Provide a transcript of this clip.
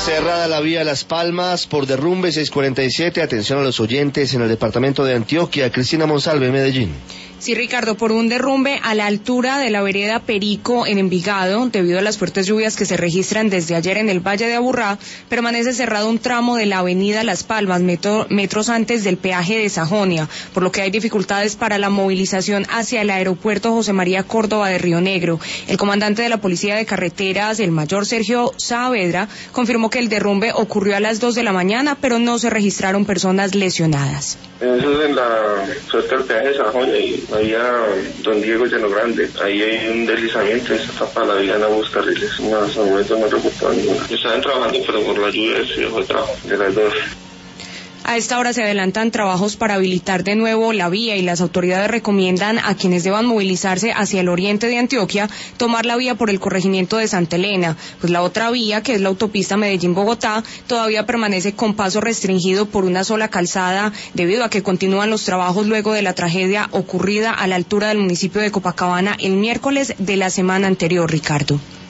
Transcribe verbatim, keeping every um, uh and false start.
Cerrada la vía Las Palmas por derrumbe seiscientos cuarenta y siete. Atención a los oyentes en el departamento de Antioquia. Cristina Monsalve, Medellín. Sí, Ricardo, por un derrumbe a la altura de la vereda Perico en Envigado, debido a las fuertes lluvias que se registran desde ayer en el Valle de Aburrá, permanece cerrado un tramo de la avenida Las Palmas, metro, metros antes del peaje de Sajonia, por lo que hay dificultades para la movilización hacia el aeropuerto José María Córdoba de Río Negro. El comandante de la Policía de Carreteras, el mayor Sergio Saavedra, confirmó que el derrumbe ocurrió a las dos de la mañana, pero no se registraron personas lesionadas. Eso es en la cerca del peaje de Sajonia y había Don Diego Llano Grande. Ahí hay un deslizamiento, esa tapa la vía en ambos carriles. No, hasta el momento no reportaron ninguna. Estaban trabajando, pero por la lluvia se dejó el trabajo de las dos. A esta hora se adelantan trabajos para habilitar de nuevo la vía y las autoridades recomiendan a quienes deban movilizarse hacia el oriente de Antioquia tomar la vía por el corregimiento de Santa Elena, pues la otra vía, que es la autopista Medellín-Bogotá, todavía permanece con paso restringido por una sola calzada debido a que continúan los trabajos luego de la tragedia ocurrida a la altura del municipio de Copacabana el miércoles de la semana anterior, Ricardo.